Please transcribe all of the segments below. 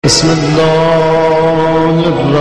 بسم الله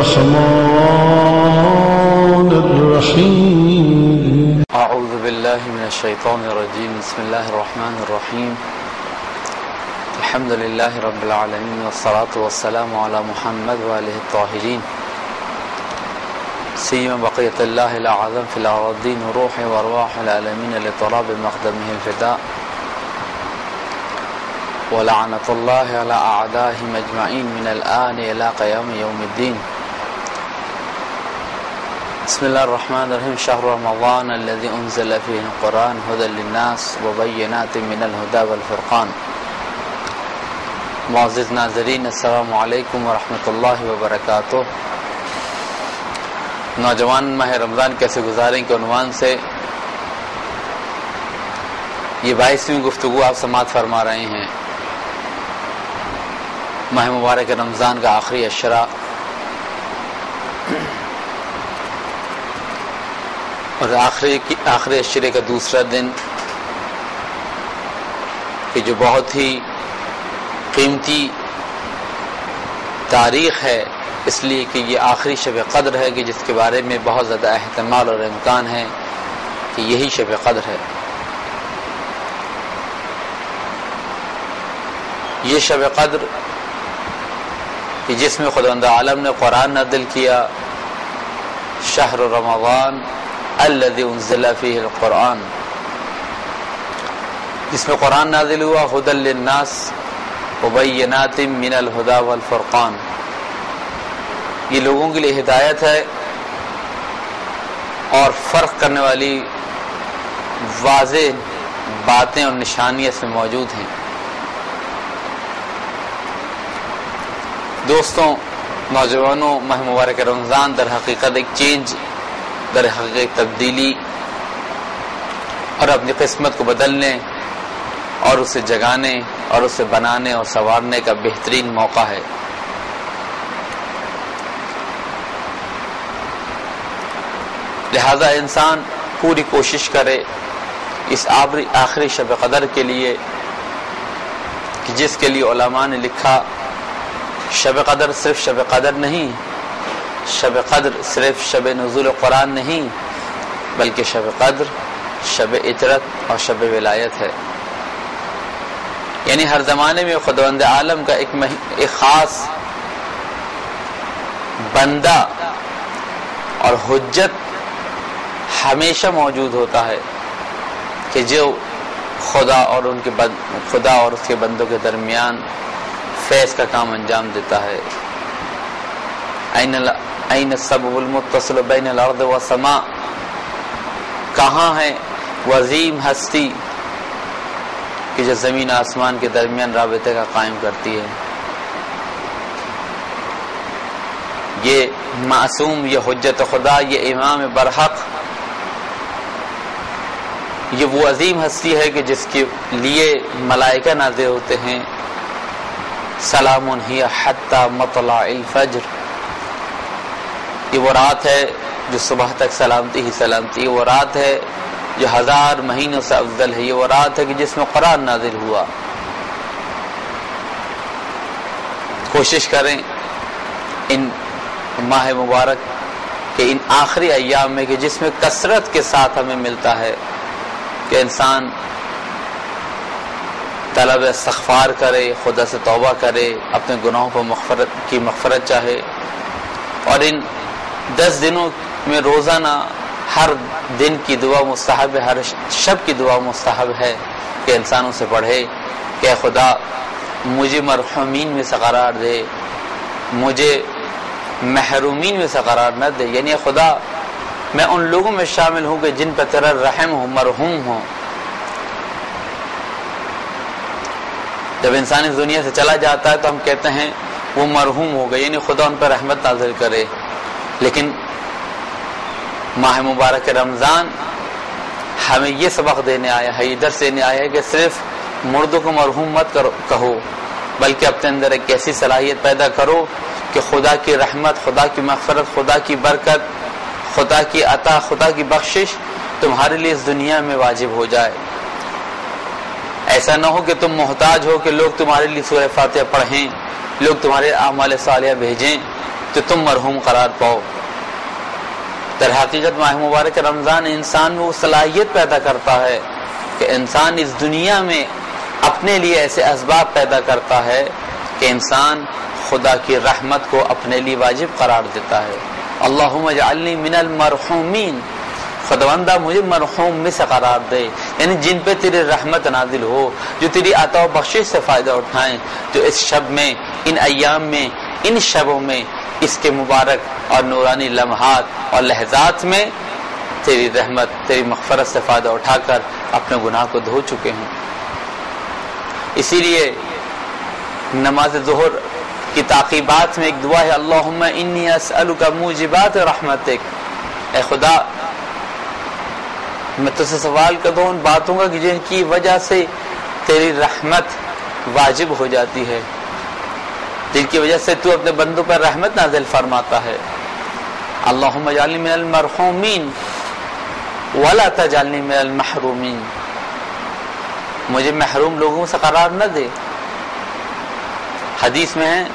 الرحمن الرحيم أعوذ بالله من الشيطان الرجيم بسم الله الرحمن الرحيم الحمد لله رب العالمين والصلاة والسلام على محمد وآله الطاهرين سيما بقية الله الأعظم في الأراضين وروح وأرواح العالمين لطلاب مقدمه الفداء ولعنة الله على أعدائهم أجمعين من الآن إلى قيام يوم الدين بسم الله الرحمن الرحيم شهر رمضان الذي أنزل فيه القرآن هدى للناس وبينات من الهدى والفرقان معزز ناظرین السلام علیکم ورحمۃ اللہ وبرکاتہ۔ نوجوان ماہ رمضان کیسے گزاریں کے عنوان سے یہ 22ویں گفتگو آپ سماعت فرما رہے ہیں۔ ماہ مبارک رمضان کا آخری عشرہ اور آخری عشرے کا دوسرا دن کہ جو بہت ہی قیمتی تاریخ ہے، اس لیے کہ یہ آخری شب قدر ہے کہ جس کے بارے میں بہت زیادہ احتمال اور امکان ہے کہ یہی شب قدر ہے۔ یہ شب قدر کہ جس میں خداوند عالم نے قرآن نازل کیا، شہر رمضان الذی انزل فیہ القرآن، جس میں قرآن نازل ہوا ہدی للناس وبینات من الہدی والفرقان، یہ لوگوں کے لیے ہدایت ہے اور فرق کرنے والی واضح باتیں اور نشانیاں اس میں موجود ہیں۔ دوستوں، نوجوانوں، ماہ مبارک رمضان در حقیقت ایک چینج، در حقیقت تبدیلی اور اپنی قسمت کو بدلنے اور اسے جگانے اور اسے بنانے اور سنوارنے کا بہترین موقع ہے۔ لہذا انسان پوری کوشش کرے اس آخری شب قدر کے لیے کہ جس کے لیے علماء نے لکھا شب قدر صرف شب قدر نہیں، شب قدر صرف شب نزول قرآن نہیں، بلکہ شب قدر شب عطرت اور شب ولایت ہے۔ یعنی ہر زمانے میں خداوند عالم کا ایک خاص بندہ اور حجت ہمیشہ موجود ہوتا ہے کہ جو خدا اور اس کے بندوں کے درمیان فیض کا کام انجام دیتا ہے۔ این السبب المتصل بین الارض والسماء، کہاں ہے وہ عظیم ہستی کہ جو زمین آسمان کے درمیان رابطے کا قائم کرتی ہے۔ یہ معصوم، یہ حجت خدا، یہ امام برحق، یہ وہ عظیم ہستی ہے کہ جس کے لیے ملائکہ نازل ہوتے ہیں، سلام ہی حتی مطلع الفجر، یہ وہ رات ہے جو صبح تک سلامتی ہی سلامتی، یہ وہ رات ہے جو 1000 مہینوں سے افضل ہے، یہ وہ رات ہے کہ جس میں قرآن نازل ہوا۔ کوشش کریں ان ماہ مبارک کے ان آخری ایام میں کہ جس میں کثرت کے ساتھ ہمیں ملتا ہے کہ انسان طلب استغفار کرے، خدا سے توبہ کرے، اپنے گناہوں کو مغفرت چاہے، اور ان 10 دنوں میں روزانہ ہر دن کی دعا مستحب ہے، ہر شب کی دعا مستحب ہے کہ انسان اسے پڑھے کہ خدا مجھے مرحومین میں سے قرار دے، مجھے محرومین میں سے قرار نہ دے، یعنی خدا میں ان لوگوں میں شامل ہوں کہ جن پر تیرا رحم ہو، مرحوم ہو۔ جب انسان اس دنیا سے چلا جاتا ہے تو ہم کہتے ہیں وہ مرحوم ہو گئے، یعنی خدا ان پر رحمت نازل کرے، لیکن ماہ مبارک رمضان ہمیں یہ سبق دینے آیا ہے، یہ درس دینے آیا ہے کہ صرف مردوں کو مرحوم مت کہو، بلکہ اپنے اندر ایک ایسی صلاحیت پیدا کرو کہ خدا کی رحمت، خدا کی مغفرت، خدا کی برکت، خدا کی عطا، خدا کی بخشش تمہارے لیے اس دنیا میں واجب ہو جائے۔ ایسا نہ ہو کہ تم محتاج ہو کہ لوگ تمہارے لیے سورہ فاتحہ پڑھیں، لوگ تمہارے اعمال صالحہ بھیجیں تو تم مرحوم قرار پاؤ۔ در حقیقت ماہ مبارک رمضان انسان میں وہ صلاحیت پیدا کرتا ہے کہ انسان اس دنیا میں اپنے لیے ایسے اسباب پیدا کرتا ہے کہ انسان خدا کی رحمت کو اپنے لیے واجب قرار دیتا ہے۔ اللہم اجعلنی من المرحومین، خداوندہ مجھے مرحوم میں سے قرار دے، یعنی جن پہ تیری رحمت نازل ہو، جو تیری عطا و بخشش سے فائدہ اٹھائیں، جو اس شب میں، ان ایام میں، ان شبوں میں، اس کے مبارک اور نورانی لمحات اور لحظات میں تیری رحمت، تیری مغفرت سے فائدہ اٹھا کر اپنے گناہ کو دھو چکے ہیں۔ اسی لیے نماز ظہر کی تعقیبات میں ایک دعا ہے، اللہم انی اسألک موجبات رحمتک، اے خدا میں تجھ سے سوال کرتا ہوں ان باتوں کا کہ جن کی وجہ سے تیری رحمت واجب ہو جاتی ہے، جن کی وجہ سے تو اپنے بندوں پر رحمت نازل فرماتا ہے۔ اللہم اجعلنی من المرحومین ولا تجعلنی من المحرومین، مجھے محروم لوگوں سے قرار نہ دے۔ حدیث میں ہے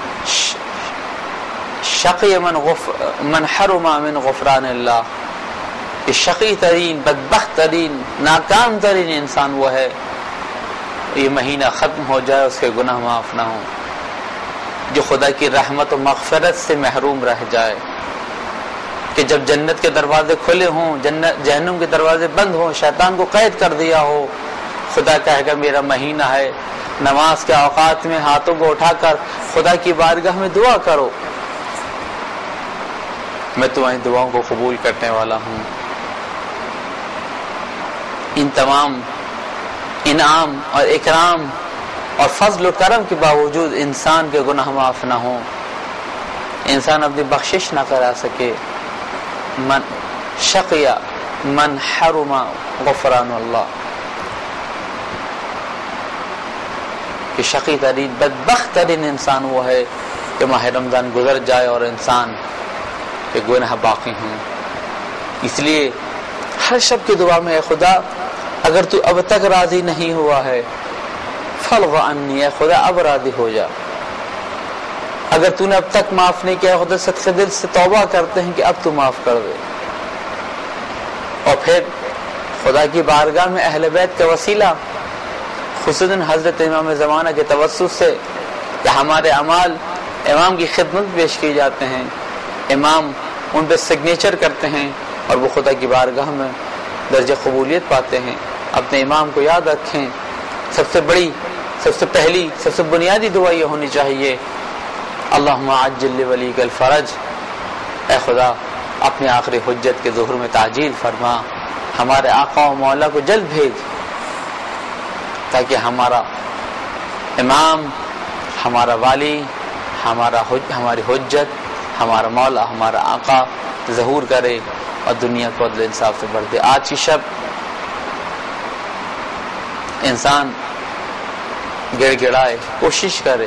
شقی من حرم من غفران اللہ، کہ شقی ترین، بدبخت ترین، ناکام ترین انسان وہ ہے یہ مہینہ ختم ہو جائے اس کے گناہ معاف نہ ہوں، جو خدا کی رحمت و مغفرت سے محروم رہ جائے، کہ جب جنت کے دروازے کھلے ہوں، جہنم کے دروازے بند ہوں، شیطان کو قید کر دیا ہو، خدا کہے گا میرا مہینہ ہے، نماز کے اوقات میں ہاتھوں کو اٹھا کر خدا کی بارگاہ میں دعا کرو، میں تمہاری دعاؤں کو قبول کرنے والا ہوں۔ ان تمام انعام اور اکرام اور فضل و کرم کے باوجود انسان کے گناہ معاف نہ ہوں، انسان اپنی بخشش نہ کرا سکے، من شقیا من حرم غفران اللہ، کہ شقی ترین، بدبخت ترین انسان وہ ہے کہ ماہ رمضان گزر جائے اور انسان کے گناہ باقی ہوں۔ اس لیے ہر شب کی دعا میں، اے خدا اگر تو اب تک راضی نہیں ہوا ہے فلغ عنی، اے خدا اب راضی ہو جا، اگر تو نے اب تک معاف نہیں کیا، خدا صدقے دل سے توبہ کرتے ہیں کہ اب تو معاف کر دے۔ اور پھر خدا کی بارگاہ میں اہل بیت کا وسیلہ، خصوصاً حضرت امام زمانہ کے توسط سے کہ ہمارے اعمال امام کی خدمت پیش کی جاتے ہیں، امام ان پہ سگنیچر کرتے ہیں اور وہ خدا کی بارگاہ میں درجہ قبولیت پاتے ہیں۔ اپنے امام کو یاد رکھیں، سب سے بڑی، سب سے پہلی، سب سے بنیادی دعا یہ ہونی چاہیے، اللہم عجل لولیک الفرج، اے خدا اپنی آخری حجت کے ظہور میں تعجیل فرما، ہمارے آقا و مولا کو جلد بھیج، تاکہ ہمارا امام، ہمارا والی، ہماری حجت، ہمارا مولا، ہمارا آقا ظہور کرے اور دنیا کو عدل انصاف سے بھر دے۔ آج کی شب انسان گڑ گڑائے، کوشش کرے،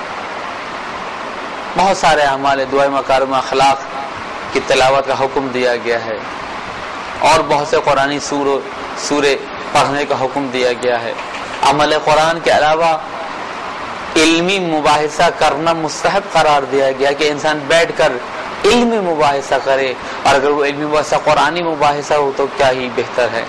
بہت سارے اعمال دعائے مکارم اخلاق کی تلاوت کا حکم دیا گیا ہے، اور بہت سے قرآنی سورے پڑھنے کا حکم دیا گیا ہے۔ عمل قرآن کے علاوہ علمی مباحثہ کرنا مستحب قرار دیا گیا کہ انسان بیٹھ کر علمی مباحثہ کرے، اور اگر وہ علمی مباحثہ قرآنی مباحثہ ہو تو کیا ہی بہتر ہے۔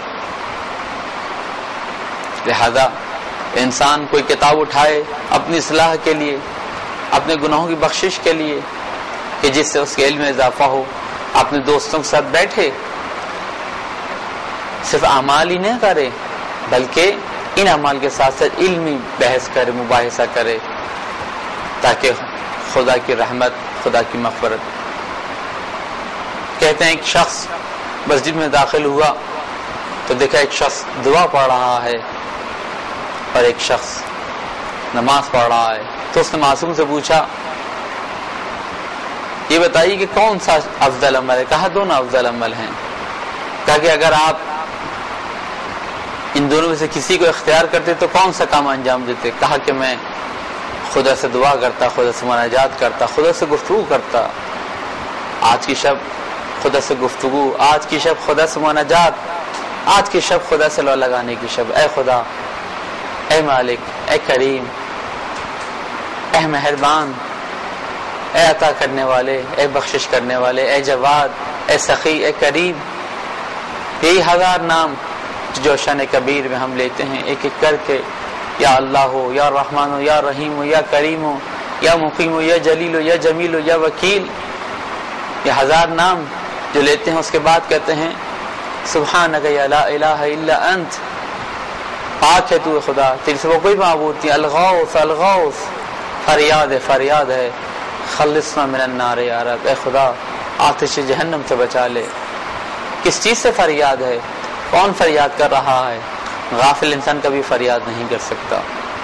لہذا انسان کوئی کتاب اٹھائے اپنی اصلاح کے لیے، اپنے گناہوں کی بخشش کے لیے، کہ جس سے اس کے علم میں اضافہ ہو، اپنے دوستوں کے ساتھ بیٹھے، صرف اعمال ہی نہ کرے بلکہ ان اعمال کے ساتھ ساتھ علمی بحث کرے، مباحثہ کرے، تاکہ خدا کی رحمت، خدا کی مغفرت۔ کہتے ہیں ایک شخص مسجد میں داخل ہوا تو دیکھا ایک شخص دعا پڑھ رہا ہے اور ایک شخص نماز پڑھ رہا ہے، تو اس نے معصوم سے پوچھا یہ بتائیے کہ کون سا افضل عمل ہے؟ کہا دونوں افضل عمل ہیں۔ کہا کہ اگر آپ ان دونوں میں سے کسی کو اختیار کرتے تو کون سا کام انجام دیتے؟ کہا کہ میں خدا سے دعا کرتا، خدا سے مناجات کرتا، خدا سے گفتگو کرتا۔ آج کی شب خدا سے گفتگو، آج کی شب خدا سے مناجات، آج کی شب خدا سے لو لگانے کی شب۔ اے خدا، اے مالک، اے کریم، اے مہربان، اے عطا کرنے والے، اے بخشش کرنے والے، اے جواد، اے سخی، اے کریم، یہی 1000 نام جو شان کبیر میں ہم لیتے ہیں ایک ایک کر کے، یا اللہ ہو، یا رحمان ہو، یا رحیم ہو، یا کریم ہو، یا مقیم ہو، یا جلیل ہو، یا جمیل ہو، یا وکیل، یہ 1000 نام جو لیتے ہیں اس کے بعد کہتے ہیں سبحانک یا لا الہ الا انت، پاک ہے تو خدا، تیرے سوا کوئی معبود نہیں، الغوث الغوث، فریاد ہے فریاد ہے، خلصنا من النار یا رب، اے خدا آتش جہنم سے بچا لے۔ کس چیز سے فریاد ہے؟ کون فریاد کر رہا ہے؟ غافل انسان کبھی فریاد نہیں کر سکتا۔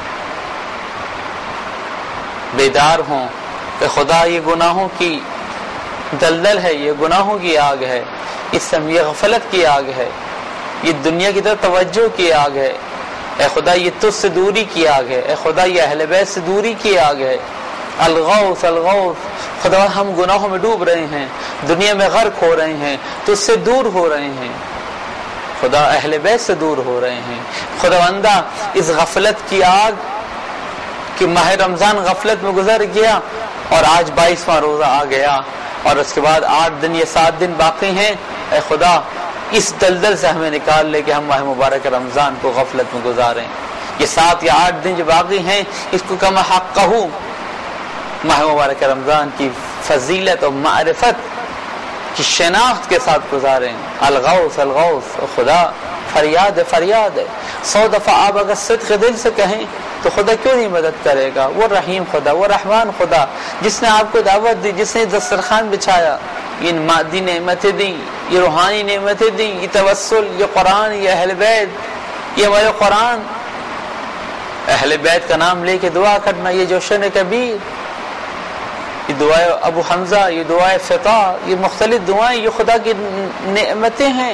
بیدار ہوں کہ خدا یہ گناہوں کی دلدل ہے، یہ گناہوں کی آگ ہے، یہ غفلت کی آگ ہے، یہ دنیا کی طرف توجہ کی آگ ہے، اے خدا یہ تجھ سے دوری کی آگ ہے، اے خدا یہ اہل بیت سے دوری کی آگ ہے، الغوث الغوث، خدا ہم گناہوں میں ڈوب رہے ہیں، دنیا میں غرق ہو رہے ہیں، تجھ سے دور ہو رہے ہیں، خدا اہل بیت سے دور ہو رہے ہیں، خدا بندہ اس غفلت کی آگ کہ ماہ رمضان غفلت میں گزر گیا اور آج 22واں روزہ آ گیا اور اس کے بعد 8 دن یا 7 دن باقی ہیں، اے خدا اس دلدل سے ہمیں نکال لے کہ ہم ماہ مبارک رمضان کو غفلت میں گزاریں، یہ 7 یا 8 دن جو باقی ہیں اس کو کما حق ہوں ماہ مبارک رمضان کی فضیلت اور معرفت کی شناخت کے ساتھ گزاریں۔ الغوث الغوث، خدا فریاد ہے فریاد ہے، 100 دفعہ آپ اگر صدق دل سے کہیں تو خدا کیوں نہیں مدد کرے گا؟ وہ رحیم خدا، وہ رحمان خدا، جس نے آپ کو دعوت دی، جس نے دسترخوان بچھایا، یہ مادی نعمتیں دی، یہ روحانی نعمتیں دی، یہ توسل، یہ قرآن، یہ اہل بیت، یہ ہمارے قرآن، اہل بیت کا نام لے کے دعا کرنا، یہ جوشن کبیر، یہ دعائے ابو حمزہ، یہ دعائے فتح، یہ مختلف دعائیں، یہ خدا کی نعمتیں ہیں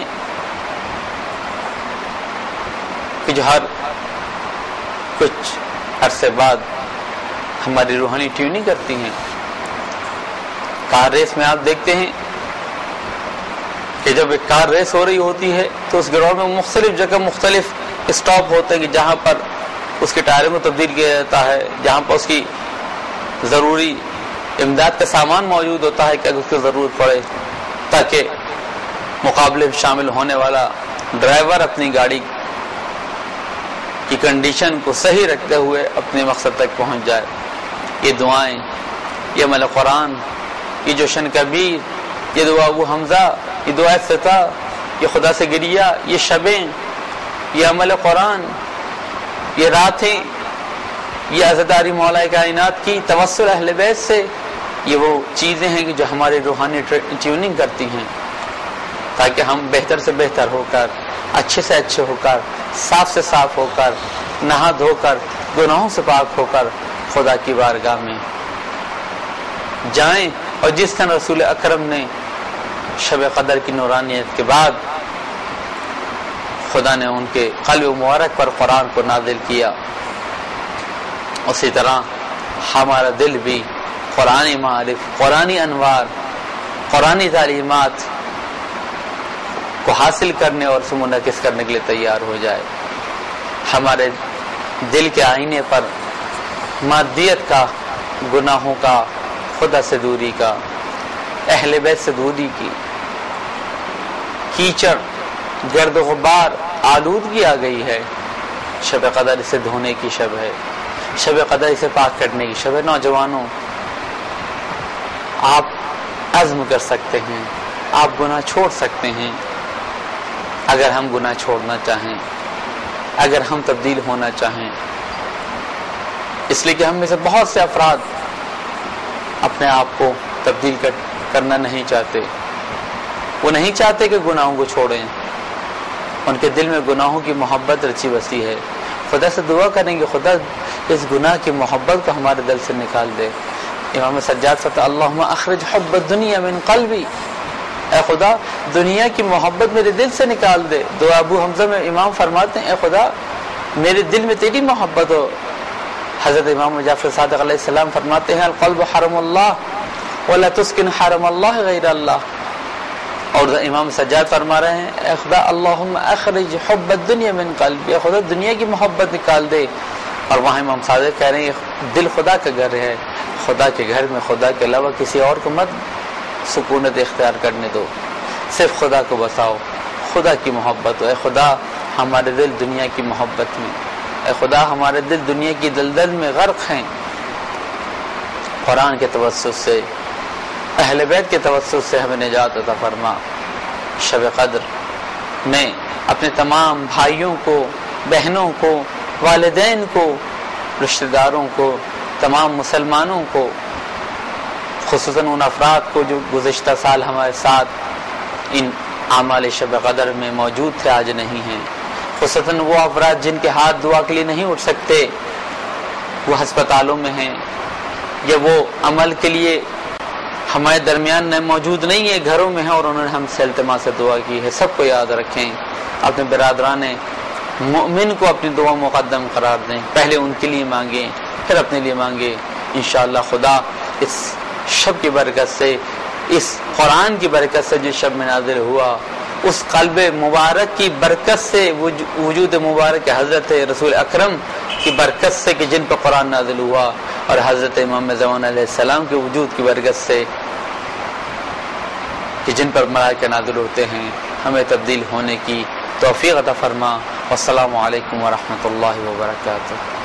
کہ جو ہر کچھ عرصے بعد ہماری روحانی ٹیوننگ کرتی ہیں۔ کار ریس میں آپ دیکھتے ہیں کہ جب ایک کار ریس ہو رہی ہوتی ہے تو اس گراؤنڈ میں مختلف جگہ مختلف اسٹاپ ہوتے ہیں کہ جہاں پر اس کے ٹائروں کو تبدیل کیا جاتا ہے، جہاں پر اس کی ضروری امداد کا سامان موجود ہوتا ہے کہ اگر اس کی ضرورت پڑے، تاکہ مقابلے میں شامل ہونے والا ڈرائیور اپنی گاڑی کی کنڈیشن کو صحیح رکھتے ہوئے اپنے مقصد تک پہنچ جائے۔ یہ دعائیں، یہ عمل قرآن، یہ جوشن کبیر، یہ دعا ابو حمزہ، یہ دعا فتح، یہ خدا سے گریہ، یہ شبیں، یہ عمل قرآن، یہ راتیں، یہ عزاداری مولا کائنات کی توسل اہل بیت سے، یہ وہ چیزیں ہیں کہ جو ہماری روحانی ٹیوننگ کرتی ہیں تاکہ ہم بہتر سے بہتر ہو کر، اچھے سے اچھے ہو کر، صاف سے صاف ہو کر، نہا دھو کر، گناہوں سے پاک ہو کر خدا کی بارگاہ میں جائیں۔ اور جس طرح رسول اکرم نے شب قدر کی نورانیت کے بعد خدا نے ان کے قلب مبارک پر قرآن کو نازل کیا، اسی طرح ہمارا دل بھی قرآنی معارف، قرآنی انوار، قرآنی تعلیمات کو حاصل کرنے اور اسے منعکس کرنے کے لیے تیار ہو جائے۔ ہمارے دل کے آئینے پر مادیت کا، گناہوں کا، خدا سے دوری کا، اہل بیت سے دوری کی، کیچڑ، گرد و غبار، آلودگی آ گئی ہے۔ شب قدر اسے دھونے کی شب ہے، شب قدر اسے پاک کرنے کی شب ہے۔ نوجوانوں، آپ عزم کر سکتے ہیں، آپ گناہ چھوڑ سکتے ہیں اگر ہم گناہ چھوڑنا چاہیں، اگر ہم تبدیل ہونا چاہیں۔ اس لیے کہ ہم میں سے بہت سے افراد اپنے آپ کو تبدیل کرنا نہیں چاہتے، وہ نہیں چاہتے کہ گناہوں کو چھوڑیں، ان کے دل میں گناہوں کی محبت رچی بسی ہے۔ خدا سے دعا کریں کہ خدا اس گناہ کی محبت کو ہمارے دل سے نکال دے۔ امام سجاد فرماتے اللہم اخرج حب الدنیا من قلبی، اے خدا دنیا کی محبت میرے دل سے نکال دے۔ دعا ابو حمزہ میں امام فرماتے ہیں اے خدا میرے دل میں تیری محبت ہو۔ حضرت امام جعفر صادق علیہ السلام فرماتے ہیں القلب حرم اللہ ولا تسکن حرم اللہ غیر اللہ، اور امام سجاد فرما رہے ہیں اے خدا اللہم اخرج حب الدنیا من قلبی، اے خدا دنیا کی محبت نکال دے اور وہاں امام صادق کہہ رہے ہیں یہ دل خدا کا گھر ہے، خدا کے گھر میں خدا کے علاوہ کسی اور کو مت سکونت اختیار کرنے دو، صرف خدا کو بساؤ، خدا کی محبت ہو۔ اے خدا ہمارے دل دنیا کی محبت میں، اے خدا ہمارے دل دنیا کی دلدل میں غرق ہیں، قرآن کے توسط سے، اہل بیت کے توسط سے ہمیں نجات عطا فرما۔ شب قدر میں اپنے تمام بھائیوں کو، بہنوں کو، والدین کو، رشتہ داروں کو، تمام مسلمانوں کو، خصوصاً ان افراد کو جو گزشتہ سال ہمارے ساتھ ان اعمال شب قدر میں موجود تھے، آج نہیں ہیں، خصوصاً وہ افراد جن کے ہاتھ دعا کے لیے نہیں اٹھ سکتے، وہ ہسپتالوں میں ہیں، یا وہ عمل کے لیے ہمارے درمیان موجود نہیں ہے، گھروں میں ہیں اور انہوں نے ہم سے التماس سے دعا کی ہے، سب کو یاد رکھیں، اپنے برادران مومن کو اپنی دعا مقدم قرار دیں، پہلے ان کے لیے مانگیں پھر اپنے لیے مانگیں۔ انشاءاللہ خدا اس شب کی برکت سے، اس قرآن کی برکت سے جو شب میں نازل ہوا، اس قلب مبارک کی برکت سے، وجود مبارک حضرت رسول اکرم کی برکت سے کہ جن پر قرآن نازل ہوا، اور حضرت امام زمان علیہ السلام کے وجود کی برکت سے کہ جن پر ملائکہ نازل ہوتے ہیں، ہمیں تبدیل ہونے کی توفیق عطا فرما۔ والسلام علیکم ورحمۃ اللہ وبرکاتہ۔